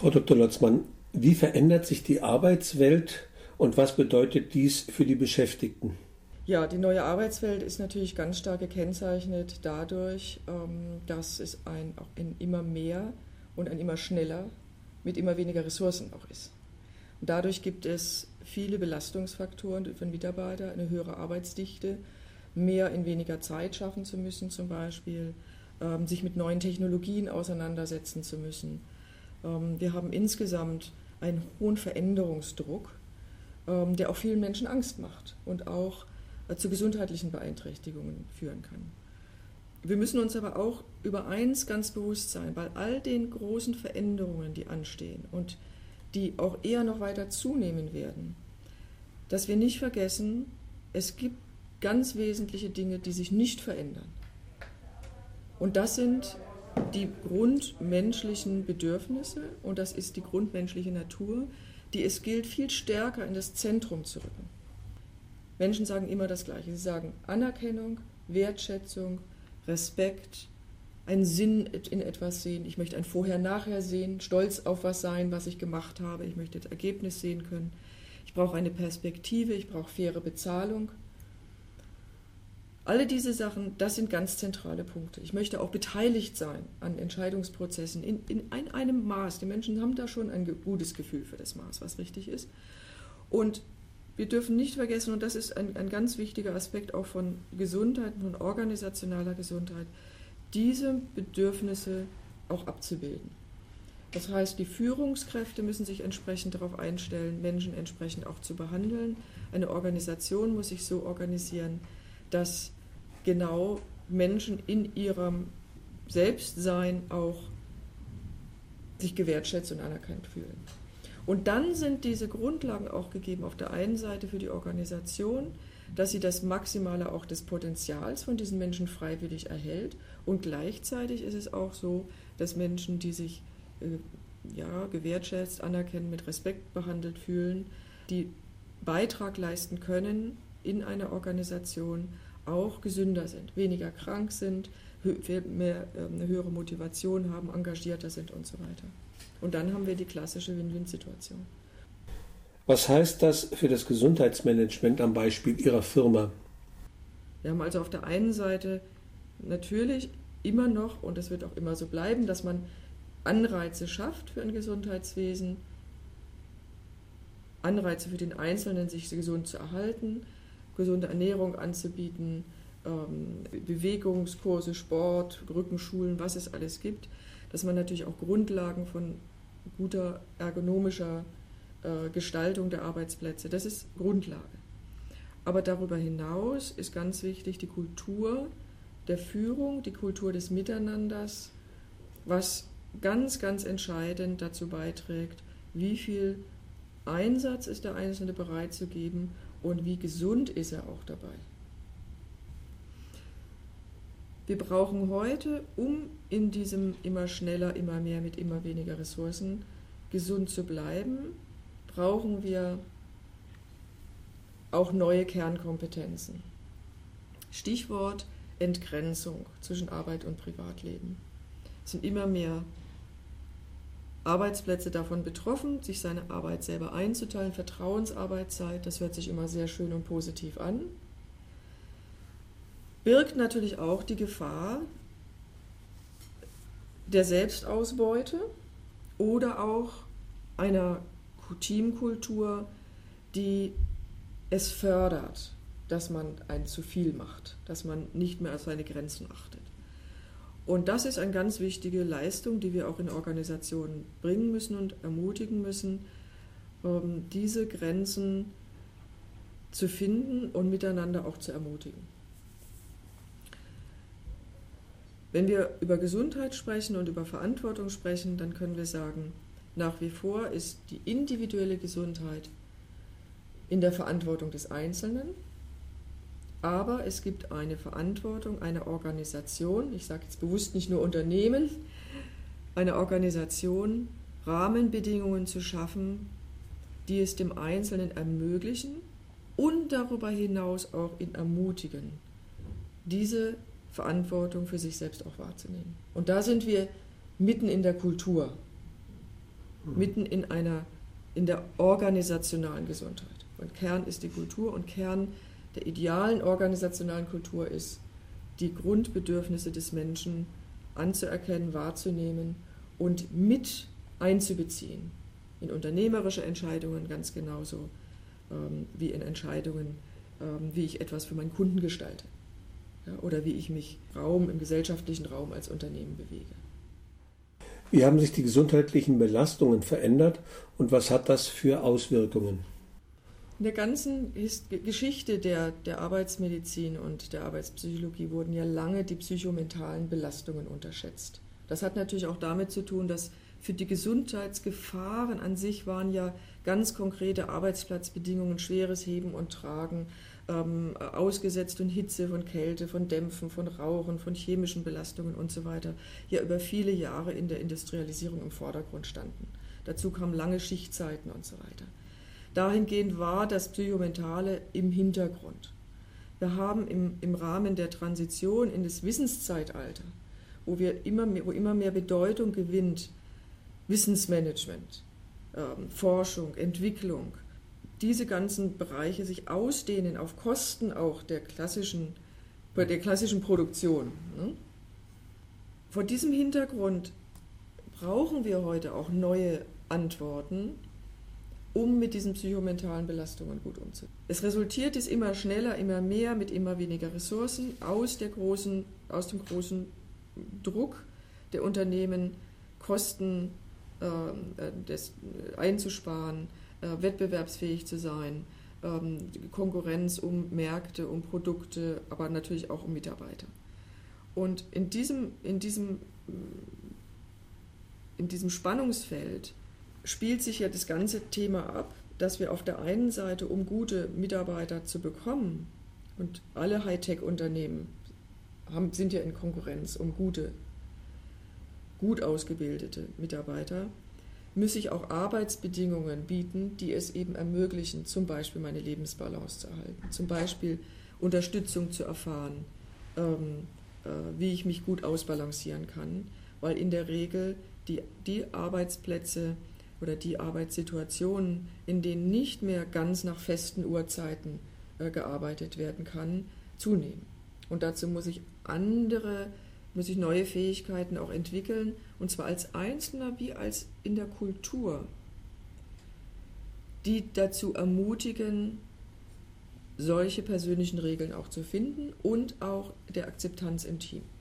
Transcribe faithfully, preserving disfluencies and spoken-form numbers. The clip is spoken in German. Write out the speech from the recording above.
Frau Doktor Lotzmann, wie verändert sich die Arbeitswelt und was bedeutet dies für die Beschäftigten? Ja, die neue Arbeitswelt ist natürlich ganz stark gekennzeichnet dadurch, dass es ein, auch ein immer mehr und ein immer schneller mit immer weniger Ressourcen auch ist. Und dadurch gibt es viele Belastungsfaktoren für den Mitarbeiter, eine höhere Arbeitsdichte, mehr in weniger Zeit schaffen zu müssen zum Beispiel, ähm, sich mit neuen Technologien auseinandersetzen zu müssen. Ähm, wir haben insgesamt einen hohen Veränderungsdruck, ähm, der auch vielen Menschen Angst macht und auch äh, zu gesundheitlichen Beeinträchtigungen führen kann. Wir müssen uns aber auch über eins ganz bewusst sein, bei all den großen Veränderungen, die anstehen und die auch eher noch weiter zunehmen werden, dass wir nicht vergessen, es gibt ganz wesentliche Dinge, die sich nicht verändern. Und das sind die grundmenschlichen Bedürfnisse und das ist die grundmenschliche Natur, die es gilt, viel stärker in das Zentrum zu rücken. Menschen sagen immer das Gleiche. Sie sagen Anerkennung, Wertschätzung, Respekt, einen Sinn in etwas sehen. Ich möchte ein Vorher-Nachher sehen, stolz auf was sein, was ich gemacht habe. Ich möchte das Ergebnis sehen können. Ich brauche eine Perspektive, ich brauche faire Bezahlung. Alle diese Sachen, das sind ganz zentrale Punkte. Ich möchte auch beteiligt sein an Entscheidungsprozessen in, in einem Maß. Die Menschen haben da schon ein gutes Gefühl für das Maß, was richtig ist. Und wir dürfen nicht vergessen, und das ist ein, ein ganz wichtiger Aspekt auch von Gesundheit, von organisationaler Gesundheit, diese Bedürfnisse auch abzubilden. Das heißt, die Führungskräfte müssen sich entsprechend darauf einstellen, Menschen entsprechend auch zu behandeln. Eine Organisation muss sich so organisieren, dass genau Menschen in ihrem Selbstsein auch sich gewertschätzt und anerkannt fühlen. Und dann sind diese Grundlagen auch gegeben auf der einen Seite für die Organisation, dass sie das Maximale auch des Potenzials von diesen Menschen freiwillig erhält und gleichzeitig ist es auch so, dass Menschen, die sich äh, ja, gewertschätzt, anerkennen, mit Respekt behandelt fühlen, die Beitrag leisten können in einer Organisation, auch gesünder sind, weniger krank sind, mehr, eine höhere Motivation haben, engagierter sind und so weiter. Und dann haben wir die klassische Win-Win-Situation. Was heißt das für das Gesundheitsmanagement am Beispiel Ihrer Firma? Wir haben also auf der einen Seite natürlich immer noch, und das wird auch immer so bleiben, dass man Anreize schafft für ein Gesundheitswesen, Anreize für den Einzelnen, sich gesund zu erhalten, gesunde Ernährung anzubieten, ähm, Bewegungskurse, Sport, Rückenschulen, was es alles gibt, dass man natürlich auch Grundlagen von guter ergonomischer äh, Gestaltung der Arbeitsplätze, das ist Grundlage. Aber darüber hinaus ist ganz wichtig die Kultur der Führung, die Kultur des Miteinanders, was ganz, ganz entscheidend dazu beiträgt, wie viel Einsatz ist der Einzelne bereit zu geben und wie gesund ist er auch dabei. Wir brauchen heute, um in diesem immer schneller, immer mehr mit immer weniger Ressourcen gesund zu bleiben, brauchen wir auch neue Kernkompetenzen. Stichwort Entgrenzung zwischen Arbeit und Privatleben. Es sind immer mehr Arbeitsplätze davon betroffen, sich seine Arbeit selber einzuteilen, Vertrauensarbeitszeit, das hört sich immer sehr schön und positiv an, birgt natürlich auch die Gefahr der Selbstausbeute oder auch einer Teamkultur, die es fördert, dass man ein zu viel macht, dass man nicht mehr auf seine Grenzen achtet. Und das ist eine ganz wichtige Leistung, die wir auch in Organisationen bringen müssen und ermutigen müssen, diese Grenzen zu finden und miteinander auch zu ermutigen. Wenn wir über Gesundheit sprechen und über Verantwortung sprechen, dann können wir sagen, nach wie vor ist die individuelle Gesundheit in der Verantwortung des Einzelnen, aber es gibt eine Verantwortung einer Organisation, ich sage jetzt bewusst nicht nur Unternehmen, eine Organisation, Rahmenbedingungen zu schaffen, die es dem Einzelnen ermöglichen und darüber hinaus auch ihn ermutigen, diese Verantwortung für sich selbst auch wahrzunehmen. Und da sind wir mitten in der Kultur. mhm. mitten in einer, in der organisationalen Gesundheit. Und Kern ist die Kultur und Kern der idealen organisationalen Kultur ist, die Grundbedürfnisse des Menschen anzuerkennen, wahrzunehmen und mit einzubeziehen. In unternehmerische Entscheidungen ganz genauso ähm, wie in Entscheidungen, ähm, wie ich etwas für meinen Kunden gestalte, ja, oder wie ich mich Raum, im gesellschaftlichen Raum als Unternehmen bewege. Wie haben sich die gesundheitlichen Belastungen verändert und was hat das für Auswirkungen? In der ganzen Hist- Geschichte der, der Arbeitsmedizin und der Arbeitspsychologie wurden ja lange die psychomentalen Belastungen unterschätzt. Das hat natürlich auch damit zu tun, dass für die Gesundheitsgefahren an sich waren ja ganz konkrete Arbeitsplatzbedingungen, schweres Heben und Tragen, ähm, ausgesetzt von Hitze, von Kälte, von Dämpfen, von Rauchen, von chemischen Belastungen und so weiter, ja über viele Jahre in der Industrialisierung im Vordergrund standen. Dazu kamen lange Schichtzeiten und so weiter. Dahingehend war das Psychomentale im Hintergrund. Wir haben im, im Rahmen der Transition in das Wissenszeitalter, wo, wir immer mehr, wo immer mehr Bedeutung gewinnt, Wissensmanagement, ähm, Forschung, Entwicklung, diese ganzen Bereiche sich ausdehnen auf Kosten auch der klassischen, der klassischen Produktion. Ne? Vor diesem Hintergrund brauchen wir heute auch neue Antworten, um mit diesen psychomentalen Belastungen gut umzugehen. Es resultiert es immer schneller, immer mehr, mit immer weniger Ressourcen aus, der großen, aus dem großen Druck der Unternehmen, Kosten äh, des, einzusparen, äh, wettbewerbsfähig zu sein, ähm, Konkurrenz um Märkte, um Produkte, aber natürlich auch um Mitarbeiter. Und in diesem, in diesem, in diesem Spannungsfeld spielt sich ja das ganze Thema ab, dass wir auf der einen Seite, um gute Mitarbeiter zu bekommen, und alle Hightech-Unternehmen haben, sind ja in Konkurrenz um gute, gut ausgebildete Mitarbeiter, muss ich auch Arbeitsbedingungen bieten, die es eben ermöglichen, zum Beispiel meine Lebensbalance zu erhalten, zum Beispiel Unterstützung zu erfahren, ähm, äh, wie ich mich gut ausbalancieren kann, weil in der Regel die, die Arbeitsplätze oder die Arbeitssituationen, in denen nicht mehr ganz nach festen Uhrzeiten äh, gearbeitet werden kann, zunehmen. Und dazu muss ich andere, muss ich neue Fähigkeiten auch entwickeln, und zwar als Einzelner wie als in der Kultur, die dazu ermutigen, solche persönlichen Regeln auch zu finden und auch der Akzeptanz im Team.